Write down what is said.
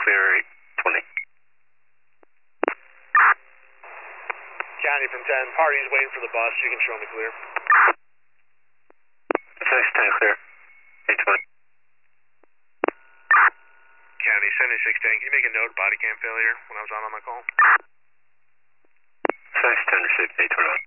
clear 820. County from 10, party's waiting for the bus, you can show me clear. 7610 clear, 820. County, 7610, can you make a note, body cam failure, when I was on my call? 7610 received, 821.